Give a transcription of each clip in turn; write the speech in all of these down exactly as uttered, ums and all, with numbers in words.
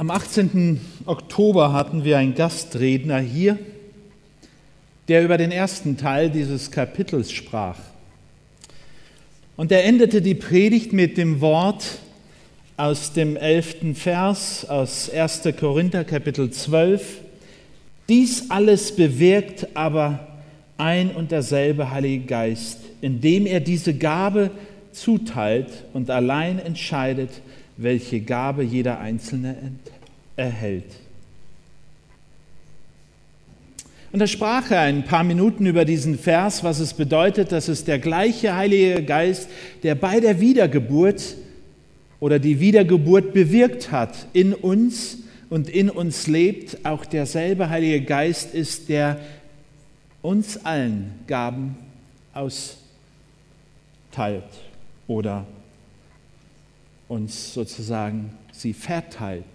Am achtzehnten Oktober hatten wir einen Gastredner hier, der über den ersten Teil dieses Kapitels sprach. Und er endete die Predigt mit dem Wort aus dem elften Vers aus erster Korinther Kapitel zwölf. Dies alles bewirkt aber ein und derselbe Heilige Geist, indem er diese Gabe zuteilt und allein entscheidet, welche Gabe jeder Einzelne erhält. Und da sprach er ein paar Minuten über diesen Vers, was es bedeutet, dass es der gleiche Heilige Geist, der bei der Wiedergeburt oder die Wiedergeburt bewirkt hat in uns und in uns lebt, auch derselbe Heilige Geist ist, der uns allen Gaben austeilt oder uns sozusagen sie verteilt.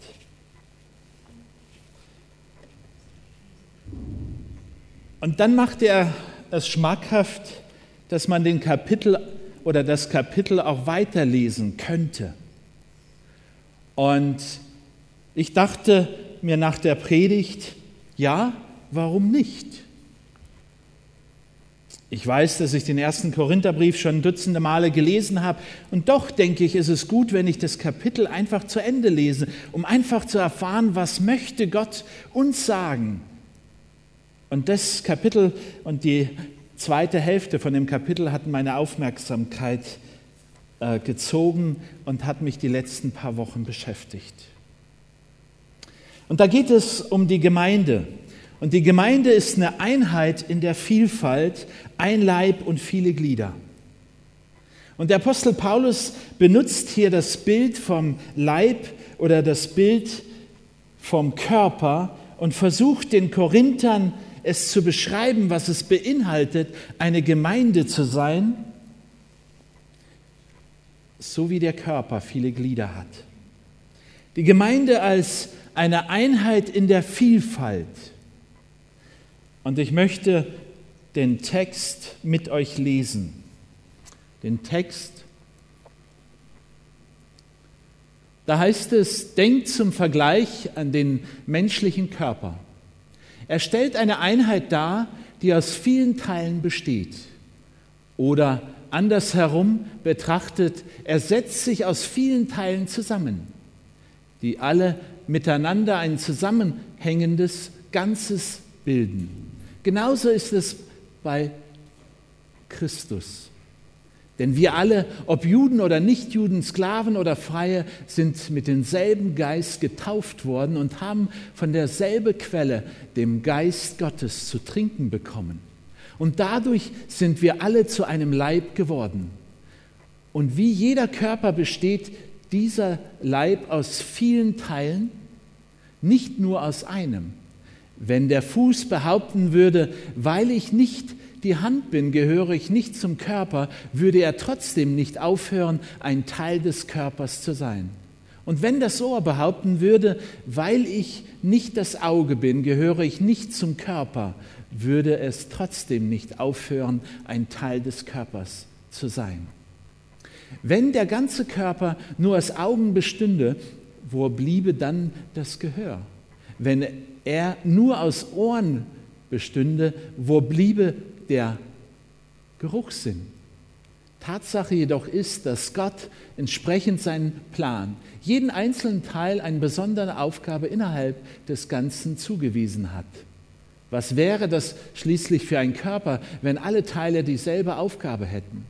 Und dann macht er es schmackhaft, dass man den Kapitel oder das Kapitel auch weiterlesen könnte. Und ich dachte mir nach der Predigt, ja, warum nicht? Ich weiß, dass ich den ersten Korintherbrief schon dutzende Male gelesen habe und doch denke ich, ist es gut, wenn ich das Kapitel einfach zu Ende lese, um einfach zu erfahren, was möchte Gott uns sagen. Und das Kapitel und die zweite Hälfte von dem Kapitel hatten meine Aufmerksamkeit äh, gezogen und hat mich die letzten paar Wochen beschäftigt. Und da geht es um die Gemeinde. Und die Gemeinde ist eine Einheit in der Vielfalt, ein Leib und viele Glieder. Und der Apostel Paulus benutzt hier das Bild vom Leib oder das Bild vom Körper und versucht den Korinthern es zu beschreiben, was es beinhaltet, eine Gemeinde zu sein, so wie der Körper viele Glieder hat. Die Gemeinde als eine Einheit in der Vielfalt. Und ich möchte den Text mit euch lesen. Den Text, da heißt es, denkt zum Vergleich an den menschlichen Körper. Er stellt eine Einheit dar, die aus vielen Teilen besteht. Oder andersherum betrachtet, er setzt sich aus vielen Teilen zusammen, die alle miteinander ein zusammenhängendes Ganzes bilden. Genauso ist es bei Christus. Denn wir alle, ob Juden oder Nichtjuden, Sklaven oder Freie, sind mit demselben Geist getauft worden und haben von derselben Quelle, dem Geist Gottes, zu trinken bekommen. Und dadurch sind wir alle zu einem Leib geworden. Und wie jeder Körper besteht dieser Leib aus vielen Teilen, nicht nur aus einem. Wenn der Fuß behaupten würde, weil ich nicht die Hand bin, gehöre ich nicht zum Körper, würde er trotzdem nicht aufhören, ein Teil des Körpers zu sein. Und wenn das Ohr behaupten würde, weil ich nicht das Auge bin, gehöre ich nicht zum Körper, würde es trotzdem nicht aufhören, ein Teil des Körpers zu sein. Wenn der ganze Körper nur aus Augen bestünde, wo bliebe dann das Gehör? Wenn er nur aus Ohren bestünde, wo bliebe der Geruchssinn? Tatsache jedoch ist, dass Gott entsprechend seinen Plan jeden einzelnen Teil eine besondere Aufgabe innerhalb des Ganzen zugewiesen hat. Was wäre das schließlich für ein Körper, wenn alle Teile dieselbe Aufgabe hätten?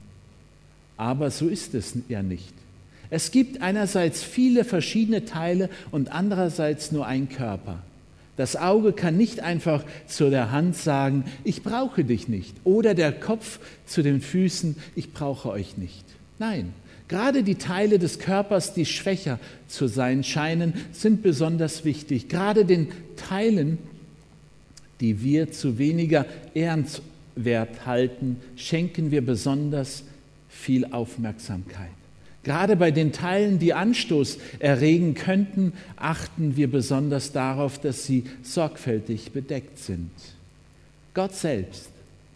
Aber so ist es ja nicht. Es gibt einerseits viele verschiedene Teile und andererseits nur ein Körper. Das Auge kann nicht einfach zu der Hand sagen, ich brauche dich nicht. Oder der Kopf zu den Füßen, ich brauche euch nicht. Nein, gerade die Teile des Körpers, die schwächer zu sein scheinen, sind besonders wichtig. Gerade den Teilen, die wir zu weniger ehrenwert halten, schenken wir besonders viel Aufmerksamkeit. Gerade bei den Teilen, die Anstoß erregen könnten, achten wir besonders darauf, dass sie sorgfältig bedeckt sind. Gott selbst,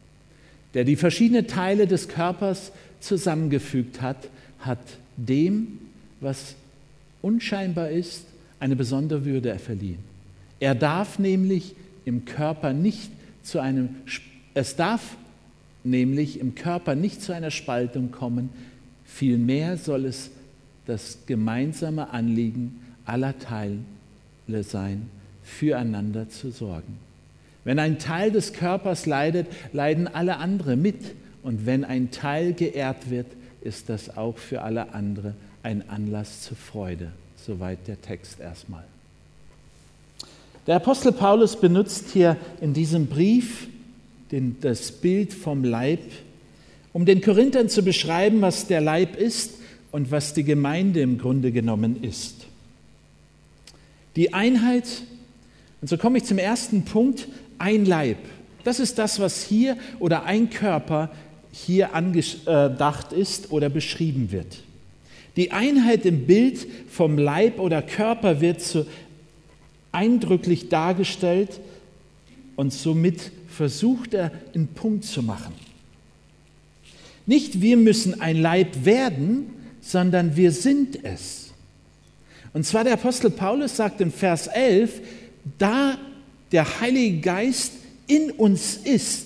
der die verschiedenen Teile des Körpers zusammengefügt hat, hat dem, was unscheinbar ist, eine besondere Würde verliehen. Er darf nämlich im Körper nicht zu einem, es darf nämlich im Körper nicht zu einer Spaltung kommen, vielmehr soll es das gemeinsame Anliegen aller Teile sein, füreinander zu sorgen. Wenn ein Teil des Körpers leidet, leiden alle anderen mit. Und wenn ein Teil geehrt wird, ist das auch für alle anderen ein Anlass zur Freude. Soweit der Text erstmal. Der Apostel Paulus benutzt hier in diesem Brief den, das Bild vom Leib, um den Korinthern zu beschreiben, was der Leib ist und was die Gemeinde im Grunde genommen ist. Die Einheit, und so komme ich zum ersten Punkt, ein Leib. Das ist das, was hier oder ein Körper hier angedacht ist oder beschrieben wird. Die Einheit im Bild vom Leib oder Körper wird so eindrücklich dargestellt und somit versucht er, einen Punkt zu machen. Nicht wir müssen ein Leib werden, sondern wir sind es. Und zwar der Apostel Paulus sagt in Vers elf, da der Heilige Geist in uns ist,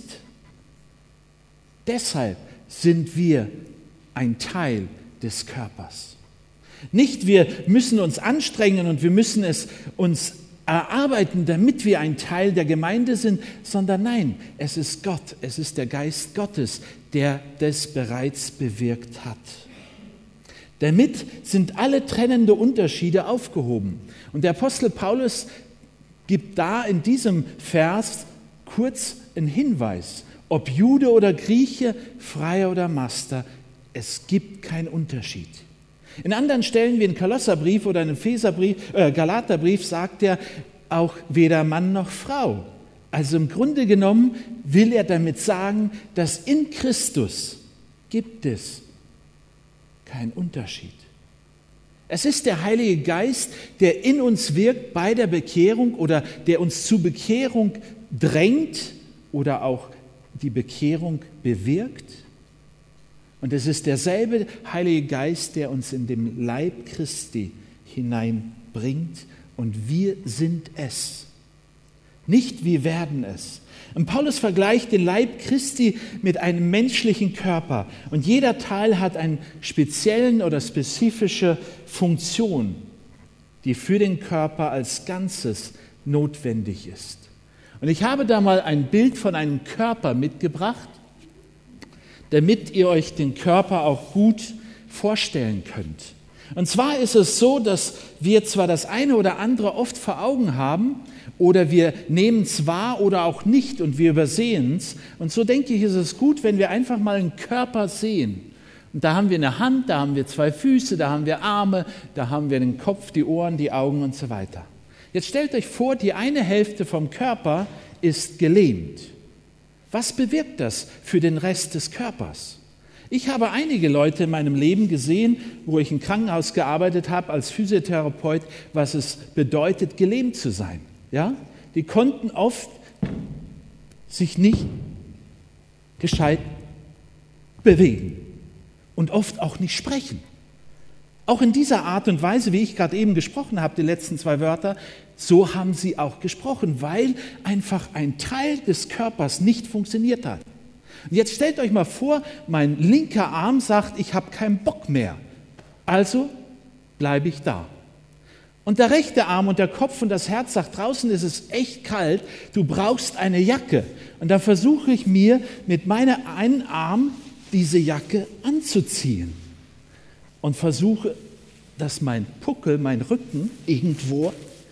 deshalb sind wir ein Teil des Körpers. Nicht wir müssen uns anstrengen und wir müssen es uns erarbeiten, damit wir ein Teil der Gemeinde sind, sondern nein, es ist Gott, es ist der Geist Gottes, der das bereits bewirkt hat. Damit sind alle trennende Unterschiede aufgehoben. Und der Apostel Paulus gibt da in diesem Vers kurz einen Hinweis, ob Jude oder Grieche, Freier oder Master, es gibt keinen Unterschied. In anderen Stellen wie im Kolosserbrief oder im Epheserbrief, äh, Galaterbrief sagt er auch weder Mann noch Frau. Also im Grunde genommen will er damit sagen, dass in Christus gibt es keinen Unterschied. Es ist der Heilige Geist, der in uns wirkt bei der Bekehrung oder der uns zu Bekehrung drängt oder auch die Bekehrung bewirkt. Und es ist derselbe Heilige Geist, der uns in den Leib Christi hineinbringt und wir sind es. Nicht wir werden es. Und Paulus vergleicht den Leib Christi mit einem menschlichen Körper und jeder Teil hat eine spezielle oder spezifische Funktion, die für den Körper als Ganzes notwendig ist. Und ich habe da mal ein Bild von einem Körper mitgebracht, damit ihr euch den Körper auch gut vorstellen könnt. Und zwar ist es so, dass wir zwar das eine oder andere oft vor Augen haben oder wir nehmen es wahr oder auch nicht und wir übersehen es. Und so denke ich, ist es gut, wenn wir einfach mal einen Körper sehen. Und da haben wir eine Hand, da haben wir zwei Füße, da haben wir Arme, da haben wir den Kopf, die Ohren, die Augen und so weiter. Jetzt stellt euch vor, die eine Hälfte vom Körper ist gelähmt. Was bewirkt das für den Rest des Körpers? Ich habe einige Leute in meinem Leben gesehen, wo ich im Krankenhaus gearbeitet habe als Physiotherapeut, was es bedeutet, gelähmt zu sein. Ja? Die konnten oft sich nicht gescheit bewegen und oft auch nicht sprechen. Auch in dieser Art und Weise, wie ich gerade eben gesprochen habe, die letzten zwei Wörter, so haben sie auch gesprochen, weil einfach ein Teil des Körpers nicht funktioniert hat. Und jetzt stellt euch mal vor, mein linker Arm sagt, ich habe keinen Bock mehr. Also bleibe ich da. Und der rechte Arm und der Kopf und das Herz sagt, draußen ist es echt kalt, du brauchst eine Jacke. Und da versuche ich mir mit meinem einen Arm diese Jacke anzuziehen. Und versuche, dass mein Puckel, mein Rücken irgendwo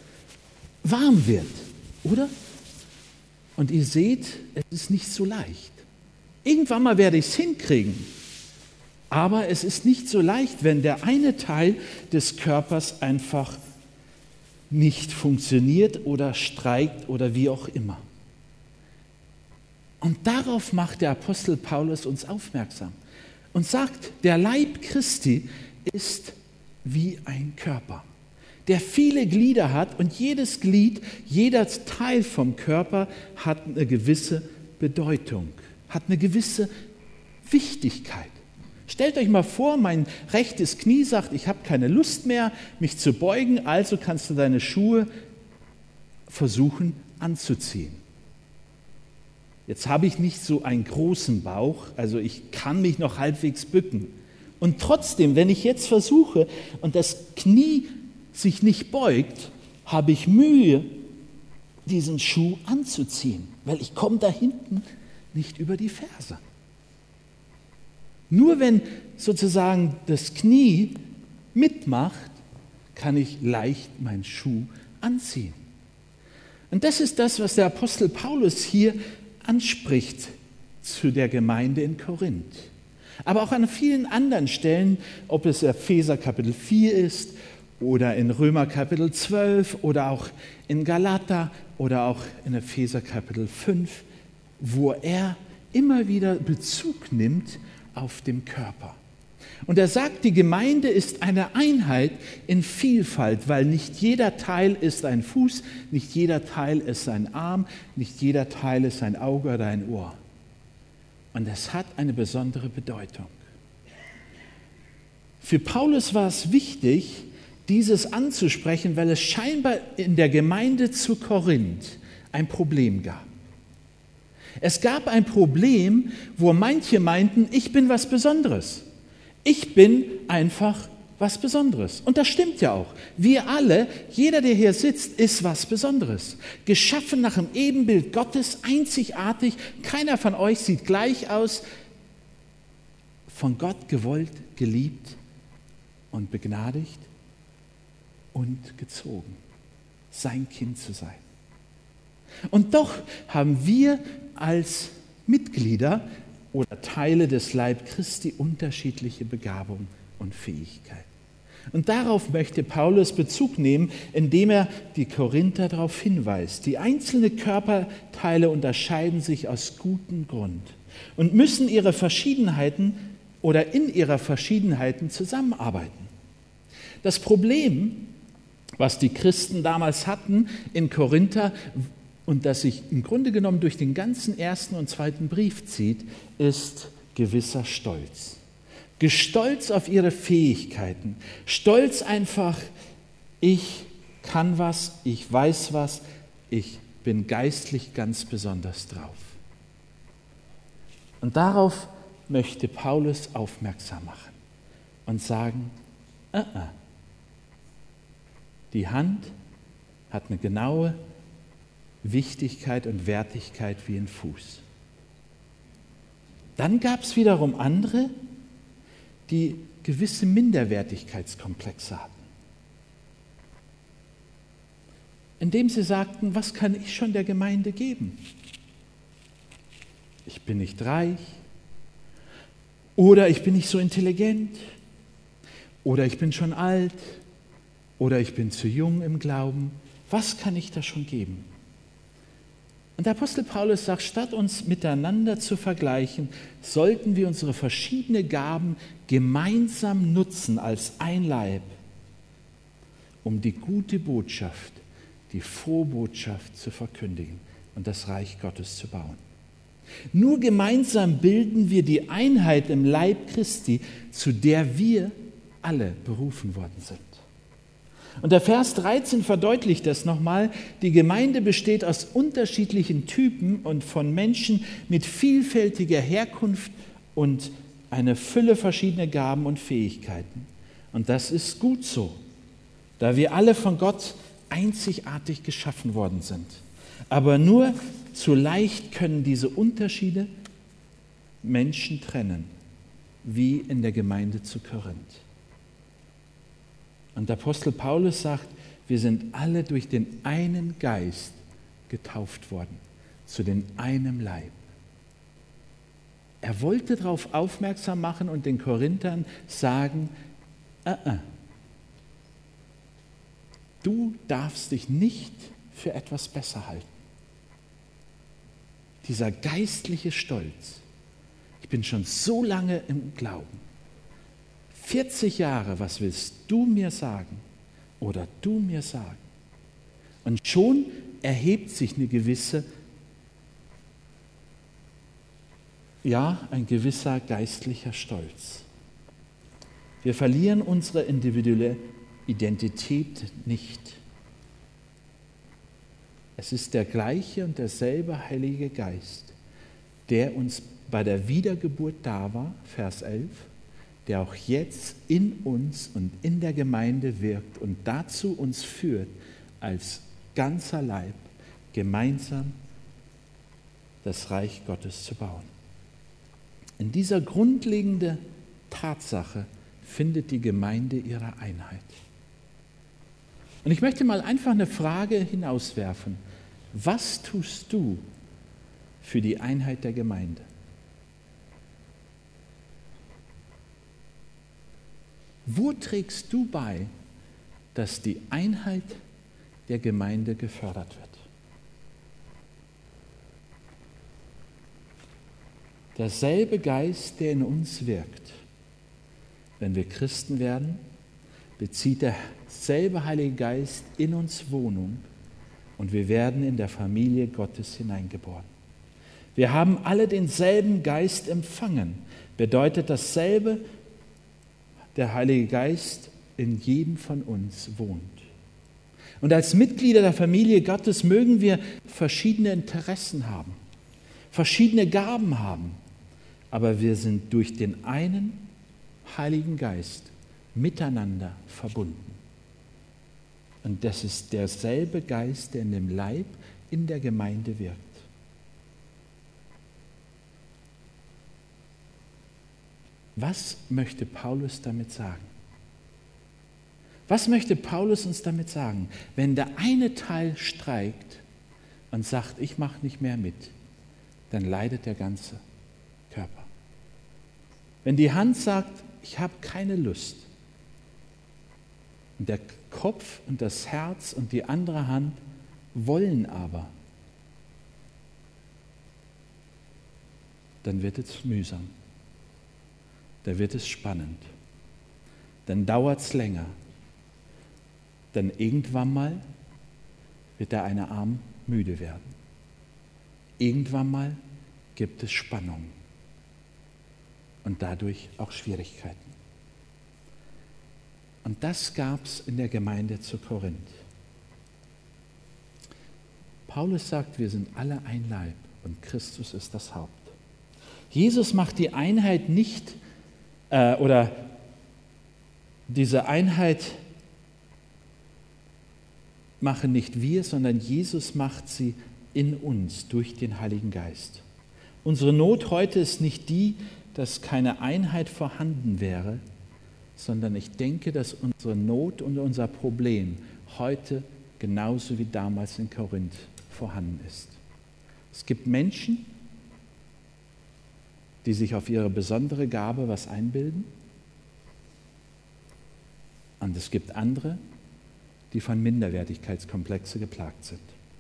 warm wird, oder? Und ihr seht, es ist nicht so leicht. Irgendwann mal werde ich es hinkriegen, aber es ist nicht so leicht, wenn der eine Teil des Körpers einfach nicht funktioniert oder streikt oder wie auch immer. Und darauf macht der Apostel Paulus uns aufmerksam und sagt, der Leib Christi ist wie ein Körper, der viele Glieder hat und jedes Glied, jeder Teil vom Körper hat eine gewisse Bedeutung, hat eine gewisse Wichtigkeit. Stellt euch mal vor, mein rechtes Knie sagt, ich habe keine Lust mehr, mich zu beugen, also kannst du deine Schuhe versuchen anzuziehen. Jetzt habe ich nicht so einen großen Bauch, also ich kann mich noch halbwegs bücken. Und trotzdem, wenn ich jetzt versuche und das Knie sich nicht beugt, habe ich Mühe, diesen Schuh anzuziehen, weil ich komme da hinten nicht über die Ferse. Nur wenn sozusagen das Knie mitmacht, kann ich leicht meinen Schuh anziehen. Und das ist das, was der Apostel Paulus hier anspricht zu der Gemeinde in Korinth. Aber auch an vielen anderen Stellen, ob es Epheser Kapitel vier ist oder in Römer Kapitel zwölf oder auch in Galater oder auch in Epheser Kapitel fünf, wo er immer wieder Bezug nimmt auf den Körper. Und er sagt, die Gemeinde ist eine Einheit in Vielfalt, weil nicht jeder Teil ist ein Fuß, nicht jeder Teil ist ein Arm, nicht jeder Teil ist ein Auge oder ein Ohr. Und es hat eine besondere Bedeutung. Für Paulus war es wichtig, dieses anzusprechen, weil es scheinbar in der Gemeinde zu Korinth ein Problem gab. Es gab ein Problem, wo manche meinten, ich bin was Besonderes. Ich bin einfach was Besonderes. Und das stimmt ja auch. Wir alle, jeder, der hier sitzt, ist was Besonderes. Geschaffen nach dem Ebenbild Gottes, einzigartig. Keiner von euch sieht gleich aus. Von Gott gewollt, geliebt und begnadigt und gezogen. Sein Kind zu sein. Und doch haben wir als Mitglieder oder Teile des Leib Christi unterschiedliche Begabungen und Fähigkeiten. Und darauf möchte Paulus Bezug nehmen, indem er die Korinther darauf hinweist. Die einzelnen Körperteile unterscheiden sich aus gutem Grund und müssen ihre Verschiedenheiten oder in ihrer Verschiedenheiten zusammenarbeiten. Das Problem, was die Christen damals hatten in Korinther, und das sich im Grunde genommen durch den ganzen ersten und zweiten Brief zieht, ist gewisser Stolz. Gestolz auf ihre Fähigkeiten. Stolz einfach, ich kann was, ich weiß was, ich bin geistlich ganz besonders drauf. Und darauf möchte Paulus aufmerksam machen und sagen, uh -uh. Die Hand hat eine genaue Wichtigkeit und Wertigkeit wie ein Fuß. Dann gab es wiederum andere, die gewisse Minderwertigkeitskomplexe hatten. Indem sie sagten, was kann ich schon der Gemeinde geben? Ich bin nicht reich oder ich bin nicht so intelligent oder ich bin schon alt oder ich bin zu jung im Glauben. Was kann ich da schon geben? Und der Apostel Paulus sagt, statt uns miteinander zu vergleichen, sollten wir unsere verschiedenen Gaben gemeinsam nutzen als ein Leib, um die gute Botschaft, die frohe Botschaft zu verkündigen und das Reich Gottes zu bauen. Nur gemeinsam bilden wir die Einheit im Leib Christi, zu der wir alle berufen worden sind. Und der Vers dreizehn verdeutlicht das nochmal. Die Gemeinde besteht aus unterschiedlichen Typen und von Menschen mit vielfältiger Herkunft und eine Fülle verschiedener Gaben und Fähigkeiten. Und das ist gut so, da wir alle von Gott einzigartig geschaffen worden sind. Aber nur zu leicht können diese Unterschiede Menschen trennen, wie in der Gemeinde zu Korinth. Und der Apostel Paulus sagt, wir sind alle durch den einen Geist getauft worden, zu dem einen Leib. Er wollte darauf aufmerksam machen und den Korinthern sagen, äh, äh, du darfst dich nicht für etwas besser halten. Dieser geistliche Stolz. Ich bin schon so lange im Glauben. vierzig Jahre, was willst du mir sagen oder du mir sagen? Und schon erhebt sich eine gewisse, ja, ein gewisser geistlicher Stolz. Wir verlieren unsere individuelle Identität nicht. Es ist der gleiche und derselbe Heilige Geist, der uns bei der Wiedergeburt da war, Vers elf, der auch jetzt in uns und in der Gemeinde wirkt und dazu uns führt, als ganzer Leib gemeinsam das Reich Gottes zu bauen. In dieser grundlegenden Tatsache findet die Gemeinde ihre Einheit. Und ich möchte mal einfach eine Frage hinauswerfen. Was tust du für die Einheit der Gemeinde? Wo trägst du bei, dass die Einheit der Gemeinde gefördert wird? Derselbe Geist, der in uns wirkt, wenn wir Christen werden, bezieht derselbe Heilige Geist in uns Wohnung und wir werden in der Familie Gottes hineingeboren. Wir haben alle denselben Geist empfangen, bedeutet dasselbe, der Heilige Geist in jedem von uns wohnt. Und als Mitglieder der Familie Gottes mögen wir verschiedene Interessen haben, verschiedene Gaben haben, aber wir sind durch den einen Heiligen Geist miteinander verbunden. Und das ist derselbe Geist, der in dem Leib, in der Gemeinde wirkt. Was möchte Paulus damit sagen? Was möchte Paulus uns damit sagen? Wenn der eine Teil streikt und sagt, ich mache nicht mehr mit, dann leidet der ganze Körper. Wenn die Hand sagt, ich habe keine Lust, und der Kopf und das Herz und die andere Hand wollen aber, dann wird es mühsam. Da wird es spannend. Dann dauert es länger. Dann irgendwann mal wird der eine Arm müde werden. Irgendwann mal gibt es Spannung und dadurch auch Schwierigkeiten. Und das gab es in der Gemeinde zu Korinth. Paulus sagt, wir sind alle ein Leib und Christus ist das Haupt. Jesus macht die Einheit nicht äh, oder diese Einheit machen nicht wir, sondern Jesus macht sie in uns durch den Heiligen Geist. Unsere Not heute ist nicht die, dass keine Einheit vorhanden wäre, sondern ich denke, dass unsere Not und unser Problem heute genauso wie damals in Korinth vorhanden ist. Es gibt Menschen, die sich auf ihre besondere Gabe was einbilden, und es gibt andere, die von Minderwertigkeitskomplexe geplagt sind.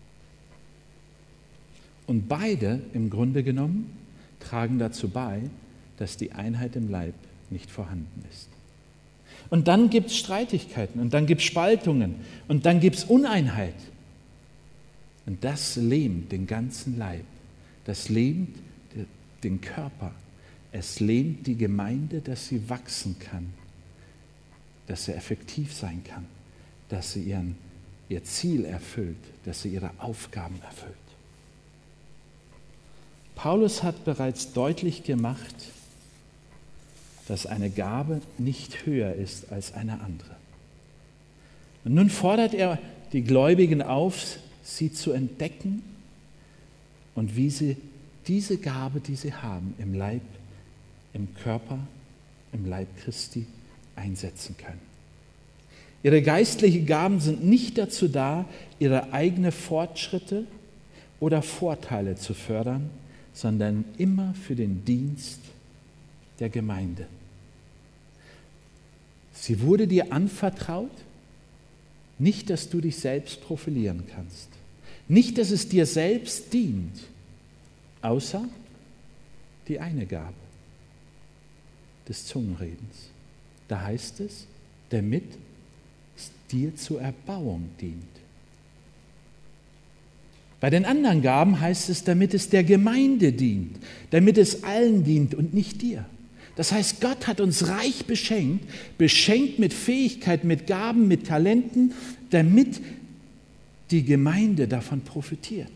Und beide, im Grunde genommen, tragen dazu bei, dass die Einheit im Leib nicht vorhanden ist. Und dann gibt es Streitigkeiten und dann gibt es Spaltungen und dann gibt es Uneinheit. Und das lähmt den ganzen Leib. Das lähmt den Körper. Es lähmt die Gemeinde, dass sie wachsen kann, dass sie effektiv sein kann, dass sie ihren, ihr Ziel erfüllt, dass sie ihre Aufgaben erfüllt. Paulus hat bereits deutlich gemacht, dass eine Gabe nicht höher ist als eine andere. Und nun fordert er die Gläubigen auf, sie zu entdecken und wie sie diese Gabe, die sie haben, im Leib, im Körper, im Leib Christi einsetzen können. Ihre geistlichen Gaben sind nicht dazu da, ihre eigenen Fortschritte oder Vorteile zu fördern, sondern immer für den Dienst der Gemeinde. Sie wurde dir anvertraut, nicht, dass du dich selbst profilieren kannst, nicht, dass es dir selbst dient, außer die eine Gabe des Zungenredens. Da heißt es, damit es dir zur Erbauung dient. Bei den anderen Gaben heißt es, damit es der Gemeinde dient, damit es allen dient und nicht dir. Das heißt, Gott hat uns reich beschenkt, beschenkt mit Fähigkeiten, mit Gaben, mit Talenten, damit die Gemeinde davon profitiert.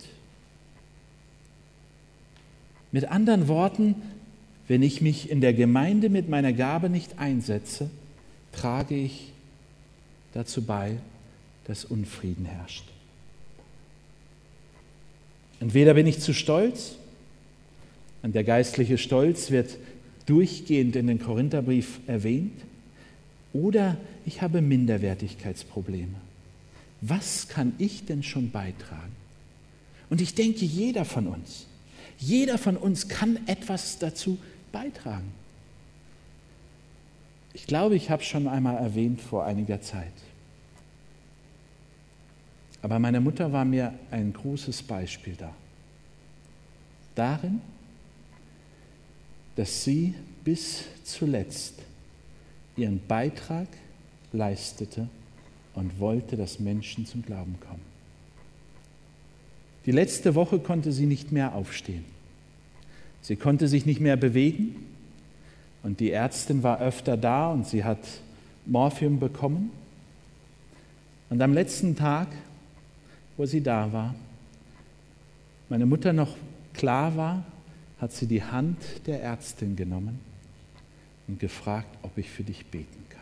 Mit anderen Worten, wenn ich mich in der Gemeinde mit meiner Gabe nicht einsetze, trage ich dazu bei, dass Unfrieden herrscht. Entweder bin ich zu stolz, und der geistliche Stolz wird durchgehend in den Korintherbrief erwähnt, oder ich habe Minderwertigkeitsprobleme. Was kann ich denn schon beitragen? Und ich denke, jeder von uns, jeder von uns kann etwas dazu beitragen. Ich glaube, ich habe es schon einmal erwähnt vor einiger Zeit. Aber meine Mutter war mir ein großes Beispiel da. Darin, dass sie bis zuletzt ihren Beitrag leistete und wollte, dass Menschen zum Glauben kommen. Die letzte Woche konnte sie nicht mehr aufstehen. Sie konnte sich nicht mehr bewegen und die Ärztin war öfter da und sie hat Morphium bekommen. Und am letzten Tag, wo sie da war, meine Mutter noch klar war, hat sie die Hand der Ärztin genommen und gefragt, ob ich für dich beten kann.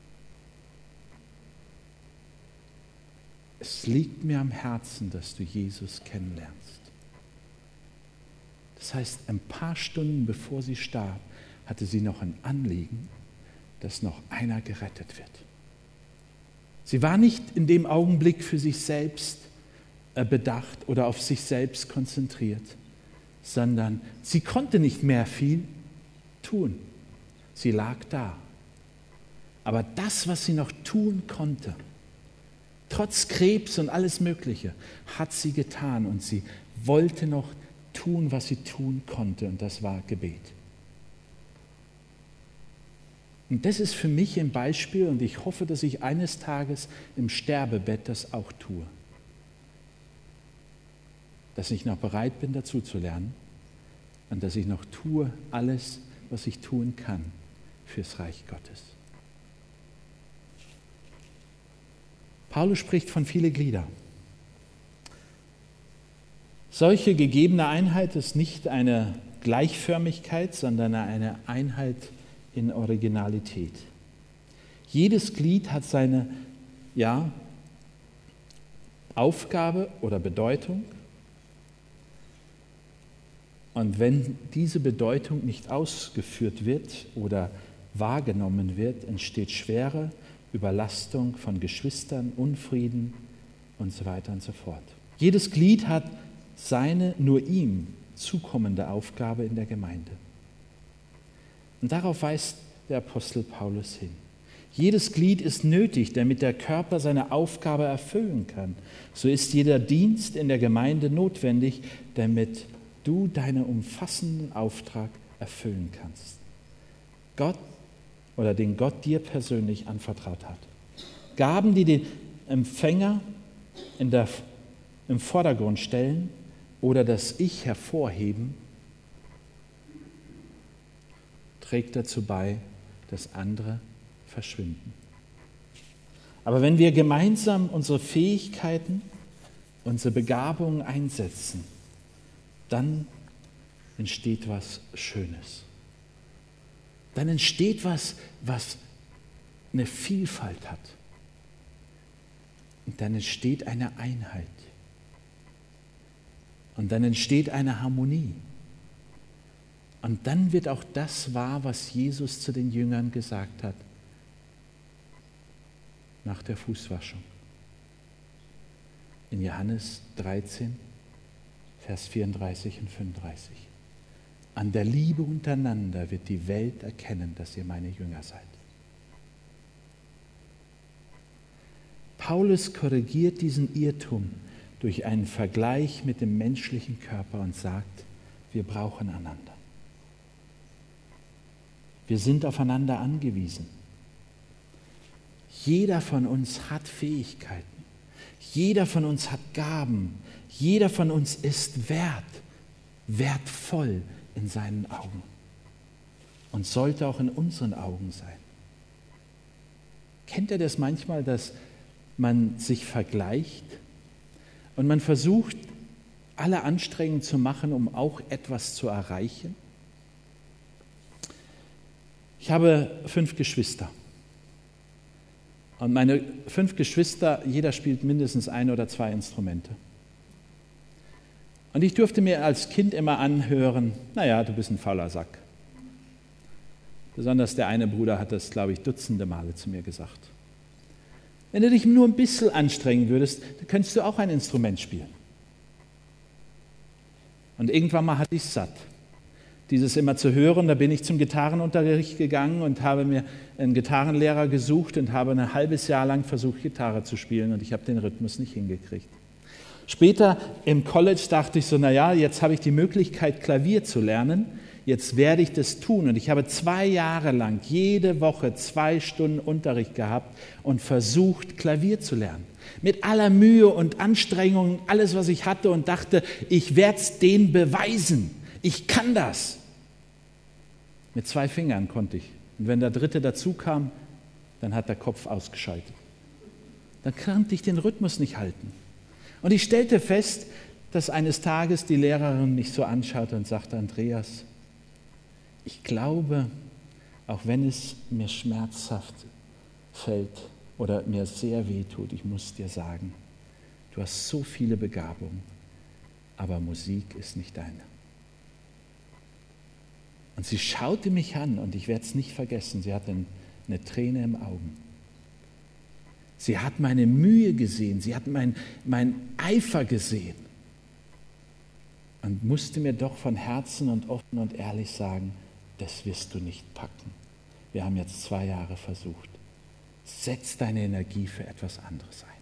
Es liegt mir am Herzen, dass du Jesus kennenlernst. Das heißt, ein paar Stunden bevor sie starb, hatte sie noch ein Anliegen, dass noch einer gerettet wird. Sie war nicht in dem Augenblick für sich selbst bedacht oder auf sich selbst konzentriert, sondern sie konnte nicht mehr viel tun. Sie lag da. Aber das, was sie noch tun konnte, trotz Krebs und alles Mögliche, hat sie getan und sie wollte noch tun, was sie tun konnte, und das war Gebet. Und das ist für mich ein Beispiel und ich hoffe, dass ich eines Tages im Sterbebett das auch tue. Dass ich noch bereit bin, dazu zu lernen und dass ich noch tue alles, was ich tun kann fürs Reich Gottes. Paulus spricht von viele Glieder. Solche gegebene Einheit ist nicht eine Gleichförmigkeit, sondern eine Einheit in Originalität. Jedes Glied hat seine ja, Aufgabe oder Bedeutung. Und wenn diese Bedeutung nicht ausgeführt wird oder wahrgenommen wird, entsteht Schwere, Überlastung von Geschwistern, Unfrieden und so weiter und so fort. Jedes Glied hat seine nur ihm zukommende Aufgabe in der Gemeinde. Und darauf weist der Apostel Paulus hin. Jedes Glied ist nötig, damit der Körper seine Aufgabe erfüllen kann. So ist jeder Dienst in der Gemeinde notwendig, damit du deinen umfassenden Auftrag erfüllen kannst. Gott oder den Gott dir persönlich anvertraut hat. Gaben, die den Empfänger in der, im Vordergrund stellen oder das Ich hervorheben, trägt dazu bei, dass andere verschwinden. Aber wenn wir gemeinsam unsere Fähigkeiten, unsere Begabungen einsetzen, dann entsteht was Schönes. Dann entsteht was, was eine Vielfalt hat. Und dann entsteht eine Einheit. Und dann entsteht eine Harmonie. Und dann wird auch das wahr, was Jesus zu den Jüngern gesagt hat, nach der Fußwaschung. In Johannes dreizehn, Vers vierunddreißig und fünfunddreißig. An der Liebe untereinander wird die Welt erkennen, dass ihr meine Jünger seid. Paulus korrigiert diesen Irrtum durch einen Vergleich mit dem menschlichen Körper und sagt, wir brauchen einander. Wir sind aufeinander angewiesen. Jeder von uns hat Fähigkeiten. Jeder von uns hat Gaben. Jeder von uns ist wert, wertvoll in seinen Augen. und sollte auch in unseren Augen sein. Kennt ihr das manchmal, dass man sich vergleicht und man versucht, alle Anstrengungen zu machen, um auch etwas zu erreichen? Ich habe fünf Geschwister. Und meine fünf Geschwister, jeder spielt mindestens ein oder zwei Instrumente. Und ich durfte mir als Kind immer anhören, naja, du bist ein fauler Sack. Besonders der eine Bruder hat das, glaube ich, dutzende Male zu mir gesagt. Wenn du dich nur ein bisschen anstrengen würdest, dann könntest du auch ein Instrument spielen. Und irgendwann mal hatte ich es satt, dieses immer zu hören. Da bin ich zum Gitarrenunterricht gegangen und habe mir einen Gitarrenlehrer gesucht und habe ein halbes Jahr lang versucht, Gitarre zu spielen, und ich habe den Rhythmus nicht hingekriegt. Später im College dachte ich so, naja, jetzt habe ich die Möglichkeit, Klavier zu lernen, jetzt werde ich das tun. Und ich habe zwei Jahre lang jede Woche zwei Stunden Unterricht gehabt und versucht, Klavier zu lernen. Mit aller Mühe und Anstrengung, alles, was ich hatte, und dachte, ich werde es denen beweisen. Ich kann das. Mit zwei Fingern konnte ich. Und wenn der dritte dazu kam, dann hat der Kopf ausgeschaltet. Dann konnte ich den Rhythmus nicht halten. Und ich stellte fest, dass eines Tages die Lehrerin mich so anschaute und sagte, Andreas, ich glaube, auch wenn es mir schmerzhaft fällt oder mir sehr weh tut, ich muss dir sagen, du hast so viele Begabungen, aber Musik ist nicht deine. Und sie schaute mich an, und ich werde es nicht vergessen, sie hatte eine Träne im Augen. Sie hat meine Mühe gesehen, sie hat mein, mein Eifer gesehen und musste mir doch von Herzen und offen und ehrlich sagen, das wirst du nicht packen. Wir haben jetzt zwei Jahre versucht. Setz deine Energie für etwas anderes ein.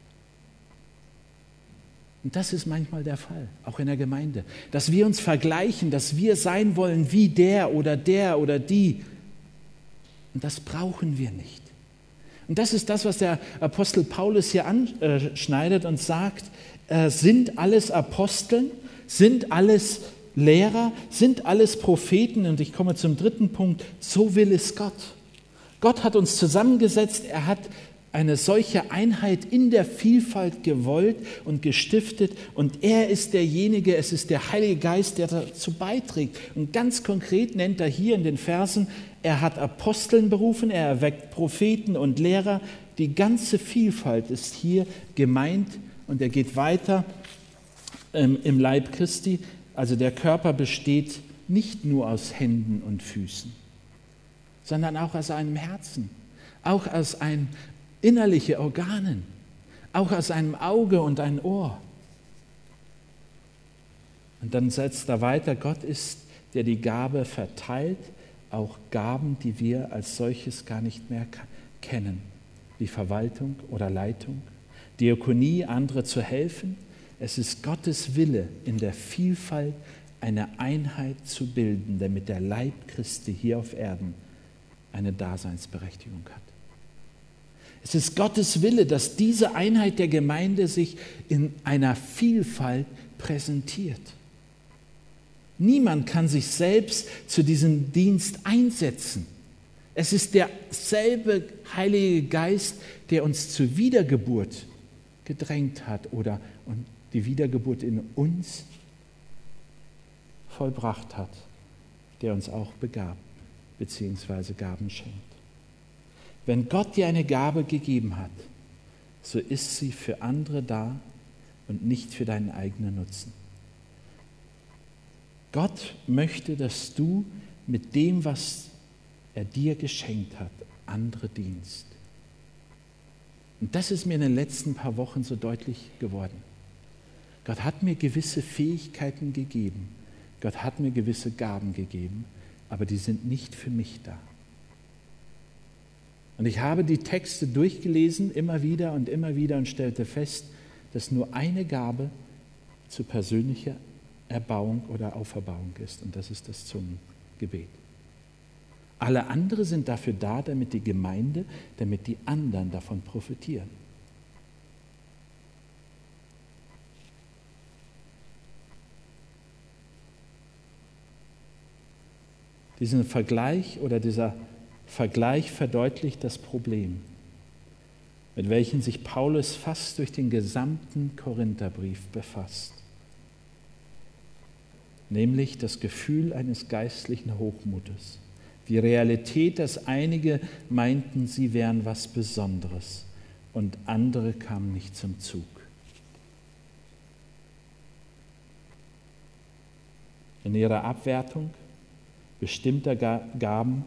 Und das ist manchmal der Fall, auch in der Gemeinde, dass wir uns vergleichen, dass wir sein wollen wie der oder der oder die. Und das brauchen wir nicht. Und das ist das, was der Apostel Paulus hier anschneidet und sagt, äh, sind alles Aposteln, sind alles Lehrer, sind alles Propheten? Und ich komme zum dritten Punkt, so will es Gott. Gott hat uns zusammengesetzt, er hat eine solche Einheit in der Vielfalt gewollt und gestiftet, und er ist derjenige, es ist der Heilige Geist, der dazu beiträgt. Und ganz konkret nennt er hier in den Versen, er hat Aposteln berufen, er erweckt Propheten und Lehrer. Die ganze Vielfalt ist hier gemeint, und er geht weiter ähm, im Leib Christi. Also der Körper besteht nicht nur aus Händen und Füßen, sondern auch aus einem Herzen, auch aus einem innerliche Organen, auch aus einem Auge und ein Ohr. Und dann setzt er weiter, Gott ist, der die Gabe verteilt, auch Gaben, die wir als solches gar nicht mehr kennen, wie Verwaltung oder Leitung, Diakonie, andere zu helfen. Es ist Gottes Wille, in der Vielfalt eine Einheit zu bilden, damit der Leib Christi hier auf Erden eine Daseinsberechtigung hat. Es ist Gottes Wille, dass diese Einheit der Gemeinde sich in einer Vielfalt präsentiert. Niemand kann sich selbst zu diesem Dienst einsetzen. Es ist derselbe Heilige Geist, der uns zur Wiedergeburt gedrängt hat oder und die Wiedergeburt in uns vollbracht hat, der uns auch begabt bzw. Gaben schenkt. Wenn Gott dir eine Gabe gegeben hat, so ist sie für andere da und nicht für deinen eigenen Nutzen. Gott möchte, dass du mit dem, was er dir geschenkt hat, andere dienst. Und das ist mir in den letzten paar Wochen so deutlich geworden. Gott hat mir gewisse Fähigkeiten gegeben. Gott hat mir gewisse Gaben gegeben, aber die sind nicht für mich da. Und ich habe die Texte durchgelesen, immer wieder und immer wieder, und stellte fest, dass nur eine Gabe zu persönlicher Erbauung oder Auferbauung ist, und das ist das Zungengebet. Alle anderen sind dafür da, damit die Gemeinde, damit die anderen davon profitieren. Diesen Vergleich oder dieser Vergleich verdeutlicht das Problem, mit welchem sich Paulus fast durch den gesamten Korintherbrief befasst, nämlich das Gefühl eines geistlichen Hochmutes, die Realität, dass einige meinten, sie wären was Besonderes und andere kamen nicht zum Zug. In ihrer Abwertung bestimmter Gaben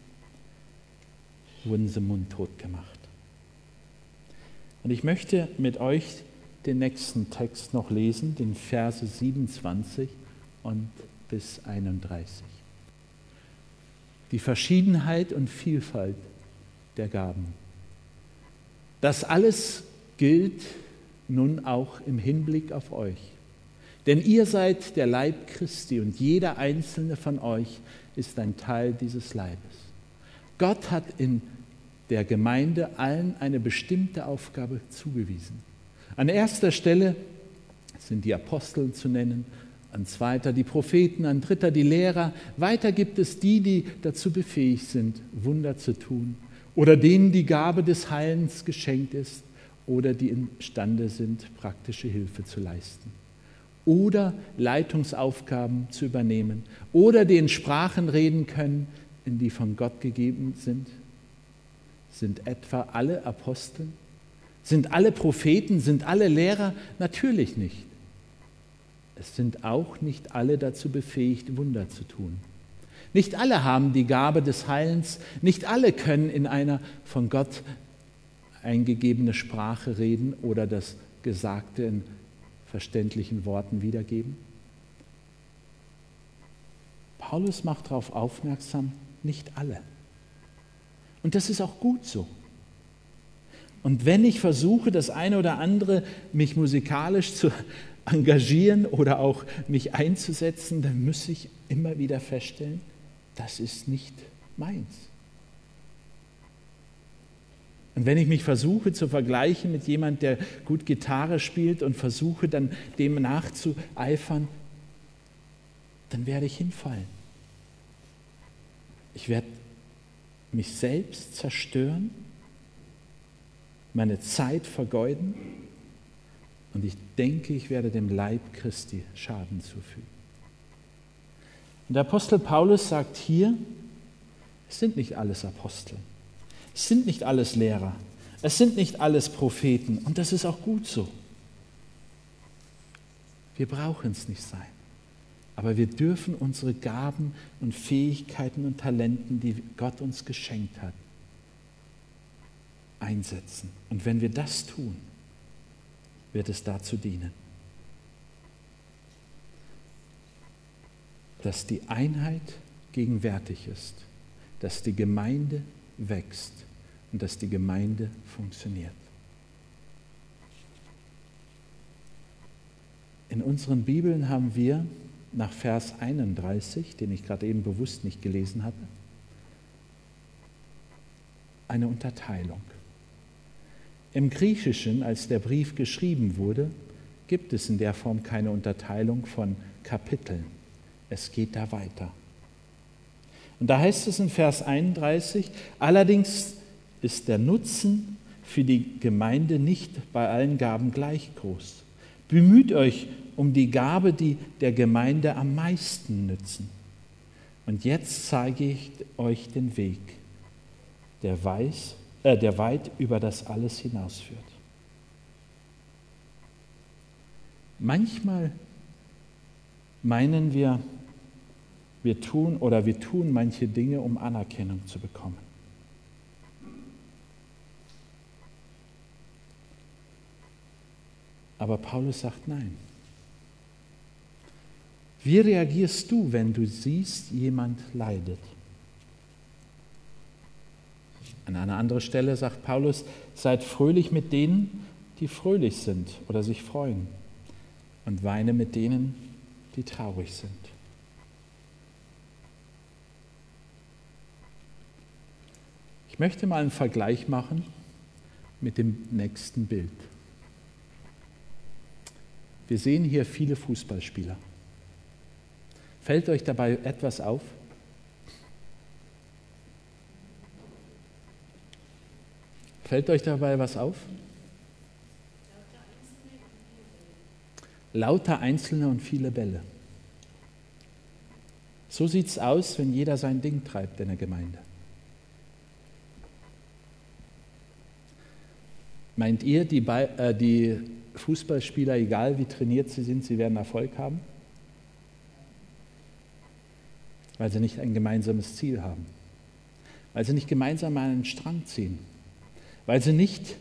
wurden sie mundtot gemacht. Und ich möchte mit euch den nächsten Text noch lesen, den Verse siebenundzwanzig und bis einunddreißig. Die Verschiedenheit und Vielfalt der Gaben. Das alles gilt nun auch im Hinblick auf euch. Denn ihr seid der Leib Christi und jeder einzelne von euch ist ein Teil dieses Leibes. Gott hat in der Gemeinde allen eine bestimmte Aufgabe zugewiesen. An erster Stelle sind die Apostel zu nennen, an zweiter die Propheten, an dritter die Lehrer. Weiter gibt es die, die dazu befähigt sind, Wunder zu tun oder denen die Gabe des Heilens geschenkt ist oder die imstande sind, praktische Hilfe zu leisten oder Leitungsaufgaben zu übernehmen oder die in Sprachen reden können, in die von Gott gegeben sind. Sind etwa alle Apostel? Sind alle Propheten? Sind alle Lehrer? Natürlich nicht. Es sind auch nicht alle dazu befähigt, Wunder zu tun. Nicht alle haben die Gabe des Heilens. Nicht alle können in einer von Gott eingegebene Sprache reden oder das Gesagte in verständlichen Worten wiedergeben. Paulus macht darauf aufmerksam, nicht alle. Und das ist auch gut so. Und wenn ich versuche, das eine oder andere, mich musikalisch zu engagieren oder auch mich einzusetzen, dann muss ich immer wieder feststellen, das ist nicht meins. Und wenn ich mich versuche zu vergleichen mit jemandem, der gut Gitarre spielt und versuche dann dem nachzueifern, dann werde ich hinfallen. Ich werde mich selbst zerstören, meine Zeit vergeuden und ich denke, ich werde dem Leib Christi Schaden zufügen. Und der Apostel Paulus sagt hier, es sind nicht alles Apostel, es sind nicht alles Lehrer, es sind nicht alles Propheten und das ist auch gut so. Wir brauchen es nicht sein. Aber wir dürfen unsere Gaben und Fähigkeiten und Talenten, die Gott uns geschenkt hat, einsetzen. Und wenn wir das tun, wird es dazu dienen, dass die Einheit gegenwärtig ist, dass die Gemeinde wächst und dass die Gemeinde funktioniert. In unseren Bibeln haben wir nach Vers einunddreißig, den ich gerade eben bewusst nicht gelesen hatte, eine Unterteilung. Im Griechischen, als der Brief geschrieben wurde, gibt es in der Form keine Unterteilung von Kapiteln. Es geht da weiter. Und da heißt es in Vers einunddreißig, allerdings ist der Nutzen für die Gemeinde nicht bei allen Gaben gleich groß. Bemüht euch um die Gabe, die der Gemeinde am meisten nützen. Und jetzt zeige ich euch den Weg, der, weiß, äh, der weit über das alles hinausführt. Manchmal meinen wir, wir tun oder wir tun manche Dinge, um Anerkennung zu bekommen. Aber Paulus sagt nein. Wie reagierst du, wenn du siehst, jemand leidet? An einer anderen Stelle sagt Paulus, seid fröhlich mit denen, die fröhlich sind oder sich freuen, und weine mit denen, die traurig sind. Ich möchte mal einen Vergleich machen mit dem nächsten Bild. Wir sehen hier viele Fußballspieler. Fällt euch dabei etwas auf? Fällt euch dabei was auf? Lauter Einzelne und viele Bälle. So sieht es aus, wenn jeder sein Ding treibt in der Gemeinde. Meint ihr, die, Ball, äh, die Fußballspieler, egal wie trainiert sie sind, sie werden Erfolg haben? Weil sie nicht ein gemeinsames Ziel haben. Weil sie nicht gemeinsam an einen Strang ziehen. Weil sie nicht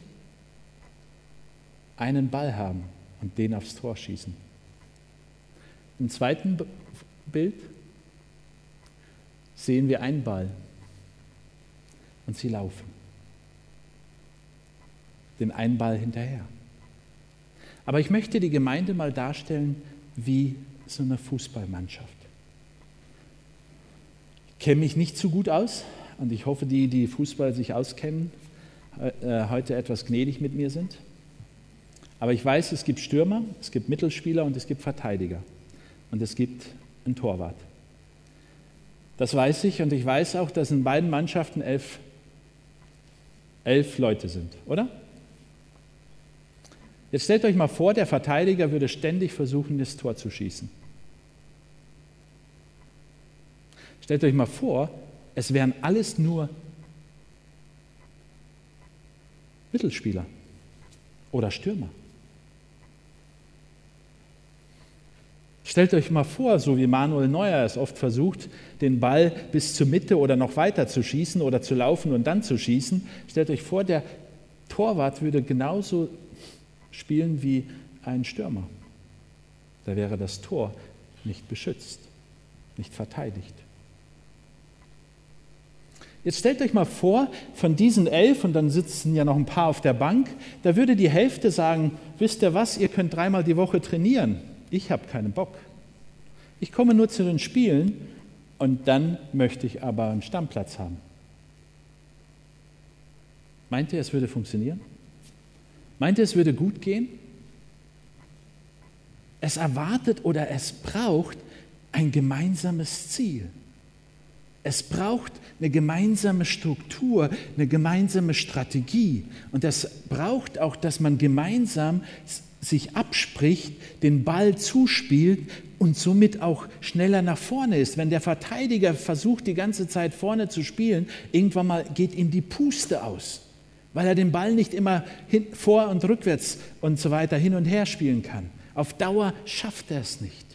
einen Ball haben und den aufs Tor schießen. Im zweiten Bild sehen wir einen Ball und sie laufen. Den einen Ball hinterher. Aber ich möchte die Gemeinde mal darstellen wie so eine Fußballmannschaft. Ich kenne mich nicht so gut aus und ich hoffe, die, die Fußball sich auskennen, äh, heute etwas gnädig mit mir sind. Aber ich weiß, es gibt Stürmer, es gibt Mittelspieler und es gibt Verteidiger. Und es gibt einen Torwart. Das weiß ich und ich weiß auch, dass in beiden Mannschaften elf, elf Leute sind, oder? Jetzt stellt euch mal vor, der Verteidiger würde ständig versuchen, das Tor zu schießen. Stellt euch mal vor, es wären alles nur Mittelspieler oder Stürmer. Stellt euch mal vor, so wie Manuel Neuer es oft versucht, den Ball bis zur Mitte oder noch weiter zu schießen oder zu laufen und dann zu schießen. Stellt euch vor, der Torwart würde genauso spielen wie ein Stürmer. Da wäre das Tor nicht beschützt, nicht verteidigt. Jetzt stellt euch mal vor, von diesen elf, und dann sitzen ja noch ein paar auf der Bank, da würde die Hälfte sagen, wisst ihr was, ihr könnt dreimal die Woche trainieren. Ich habe keinen Bock. Ich komme nur zu den Spielen und dann möchte ich aber einen Stammplatz haben. Meint ihr, es würde funktionieren? Meint ihr, es würde gut gehen? Es erwartet oder es braucht ein gemeinsames Ziel. Es braucht eine gemeinsame Struktur, eine gemeinsame Strategie. Und das braucht auch, dass man gemeinsam sich abspricht, den Ball zuspielt und somit auch schneller nach vorne ist. Wenn der Verteidiger versucht, die ganze Zeit vorne zu spielen, irgendwann mal geht ihm die Puste aus, weil er den Ball nicht immer hin, vor und rückwärts und so weiter hin und her spielen kann. Auf Dauer schafft er es nicht.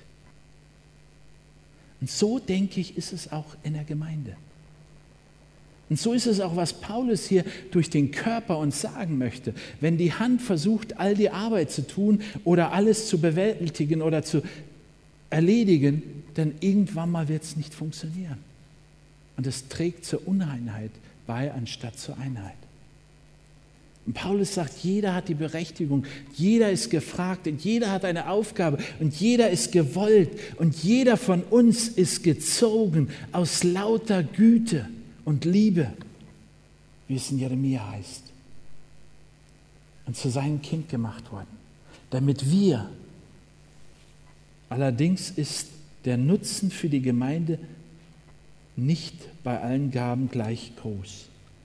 Und so, denke ich, ist es auch in der Gemeinde. Und so ist es auch, was Paulus hier durch den Körper uns sagen möchte. Wenn die Hand versucht, all die Arbeit zu tun oder alles zu bewältigen oder zu erledigen, dann irgendwann mal wird es nicht funktionieren. Und es trägt zur Uneinheit bei, anstatt zur Einheit. Und Paulus sagt, jeder hat die Berechtigung, jeder ist gefragt und jeder hat eine Aufgabe und jeder ist gewollt und jeder von uns ist gezogen aus lauter Güte und Liebe, wie es in Jeremia heißt, und zu seinem Kind gemacht worden, damit wir, allerdings ist der Nutzen für die Gemeinde nicht bei allen Gaben gleich groß.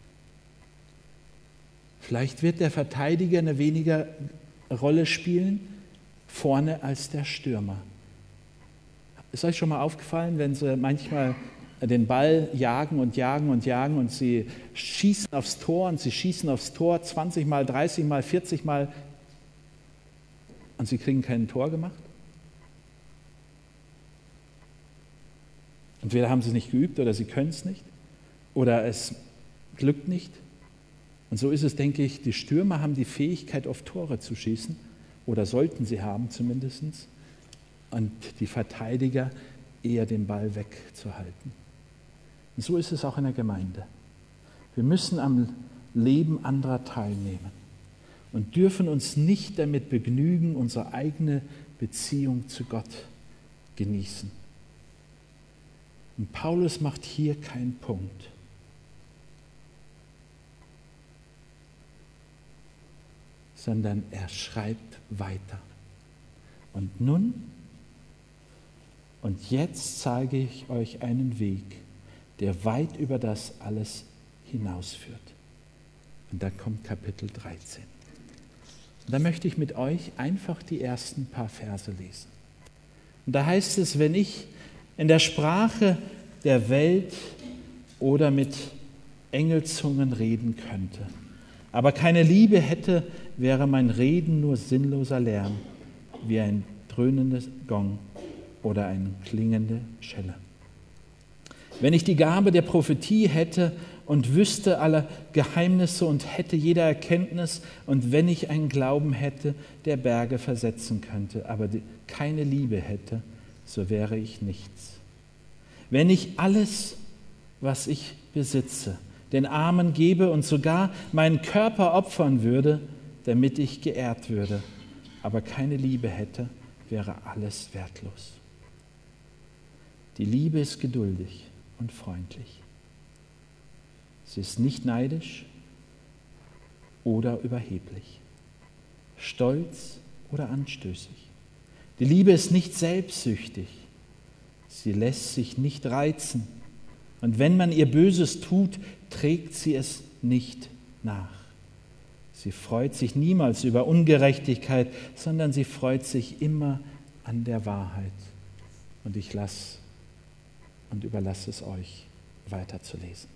Vielleicht wird der Verteidiger eine weniger Rolle spielen vorne als der Stürmer. Ist euch schon mal aufgefallen, wenn sie manchmal den Ball jagen und jagen und jagen und sie schießen aufs Tor und sie schießen aufs Tor zwanzig Mal, dreißig Mal, vierzig Mal und sie kriegen kein Tor gemacht? Entweder haben sie es nicht geübt oder sie können es nicht oder es glückt nicht. Und so ist es, denke ich, die Stürmer haben die Fähigkeit, auf Tore zu schießen, oder sollten sie haben zumindest, und die Verteidiger eher den Ball wegzuhalten. Und so ist es auch in der Gemeinde. Wir müssen am Leben anderer teilnehmen und dürfen uns nicht damit begnügen, unsere eigene Beziehung zu Gott genießen. Und Paulus macht hier keinen Punkt. Sondern er schreibt weiter. Und nun, und jetzt zeige ich euch einen Weg, der weit über das alles hinausführt. Und dann kommt Kapitel dreizehn. Und da möchte ich mit euch einfach die ersten paar Verse lesen. Und da heißt es, wenn ich in der Sprache der Welt oder mit Engelzungen reden könnte, aber keine Liebe hätte, wäre mein Reden nur sinnloser Lärm, wie ein dröhnendes Gong oder eine klingende Schelle. Wenn ich die Gabe der Prophetie hätte und wüsste alle Geheimnisse und hätte jede Erkenntnis und wenn ich einen Glauben hätte, der Berge versetzen könnte, aber keine Liebe hätte, so wäre ich nichts. Wenn ich alles, was ich besitze, den Armen gebe und sogar meinen Körper opfern würde, damit ich geehrt würde, aber keine Liebe hätte, wäre alles wertlos. Die Liebe ist geduldig und freundlich. Sie ist nicht neidisch oder überheblich, stolz oder anstößig. Die Liebe ist nicht selbstsüchtig. Sie lässt sich nicht reizen. Und wenn man ihr Böses tut, trägt sie es nicht nach. Sie freut sich niemals über Ungerechtigkeit, sondern sie freut sich immer an der Wahrheit. Und ich lasse und überlasse es euch, weiterzulesen.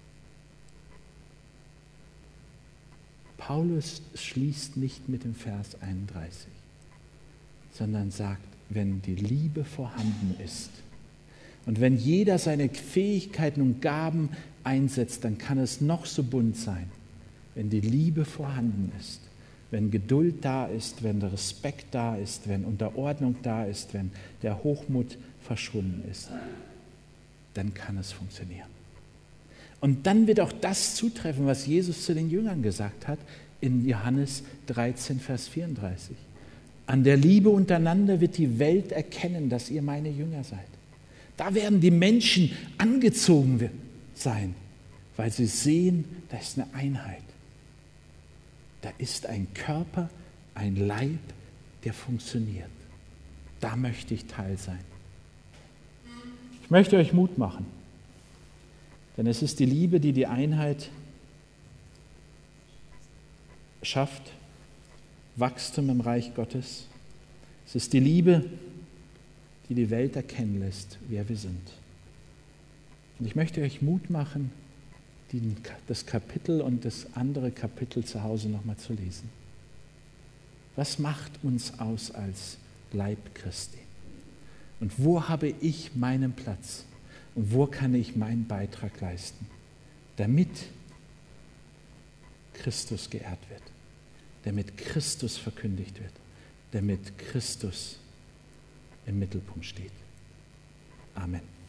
Paulus schließt nicht mit dem Vers einunddreißig, sondern sagt, wenn die Liebe vorhanden ist und wenn jeder seine Fähigkeiten und Gaben einsetzt, dann kann es noch so bunt sein. Wenn die Liebe vorhanden ist, wenn Geduld da ist, wenn der Respekt da ist, wenn Unterordnung da ist, wenn der Hochmut verschwunden ist, dann kann es funktionieren. Und dann wird auch das zutreffen, was Jesus zu den Jüngern gesagt hat in Johannes dreizehn, Vers vierunddreißig. An der Liebe untereinander wird die Welt erkennen, dass ihr meine Jünger seid. Da werden die Menschen angezogen sein, weil sie sehen, da ist eine Einheit. Da ist ein Körper, ein Leib, der funktioniert. Da möchte ich Teil sein. Ich möchte euch Mut machen, denn es ist die Liebe, die die Einheit schafft, Wachstum im Reich Gottes. Es ist die Liebe, die die Welt erkennen lässt, wer wir sind. Und ich möchte euch Mut machen, das Kapitel und das andere Kapitel zu Hause nochmal zu lesen. Was macht uns aus als Leib Christi? Und wo habe ich meinen Platz? Und wo kann ich meinen Beitrag leisten, damit Christus geehrt wird, damit Christus verkündigt wird, damit Christus im Mittelpunkt steht. Amen.